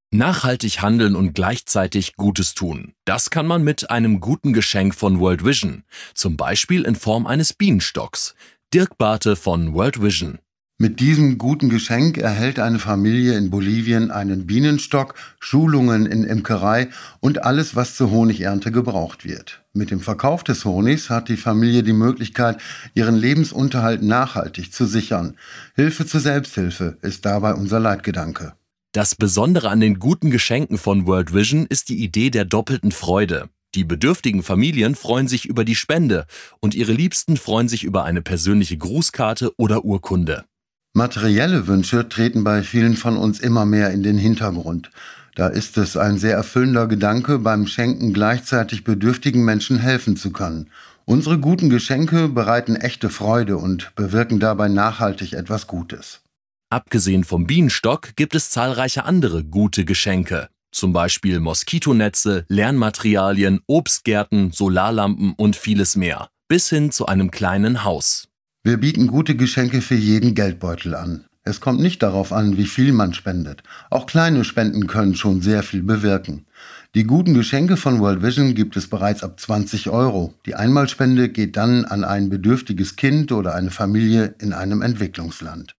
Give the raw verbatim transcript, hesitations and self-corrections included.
Nachhaltig handeln und gleichzeitig Gutes tun. Das kann man mit einem guten Geschenk von World Vision, zum Beispiel in Form eines Bienenstocks. Dirk Barthe von World Vision. Mit diesem guten Geschenk erhält eine Familie in Bolivien einen Bienenstock, Schulungen in Imkerei und alles, was zur Honigernte gebraucht wird. Mit dem Verkauf des Honigs hat die Familie die Möglichkeit, ihren Lebensunterhalt nachhaltig zu sichern. Hilfe zur Selbsthilfe ist dabei unser Leitgedanke. Das Besondere an den guten Geschenken von World Vision ist die Idee der doppelten Freude. Die bedürftigen Familien freuen sich über die Spende und ihre Liebsten freuen sich über eine persönliche Grußkarte oder Urkunde. Materielle Wünsche treten bei vielen von uns immer mehr in den Hintergrund. Da ist es ein sehr erfüllender Gedanke, beim Schenken gleichzeitig bedürftigen Menschen helfen zu können. Unsere guten Geschenke bereiten echte Freude und bewirken dabei nachhaltig etwas Gutes. Abgesehen vom Bienenstock gibt es zahlreiche andere gute Geschenke. Zum Beispiel Moskitonetze, Lernmaterialien, Obstgärten, Solarlampen und vieles mehr. Bis hin zu einem kleinen Haus. Wir bieten gute Geschenke für jeden Geldbeutel an. Es kommt nicht darauf an, wie viel man spendet. Auch kleine Spenden können schon sehr viel bewirken. Die guten Geschenke von World Vision gibt es bereits ab zwanzig Euro. Die Einmalspende geht dann an ein bedürftiges Kind oder eine Familie in einem Entwicklungsland.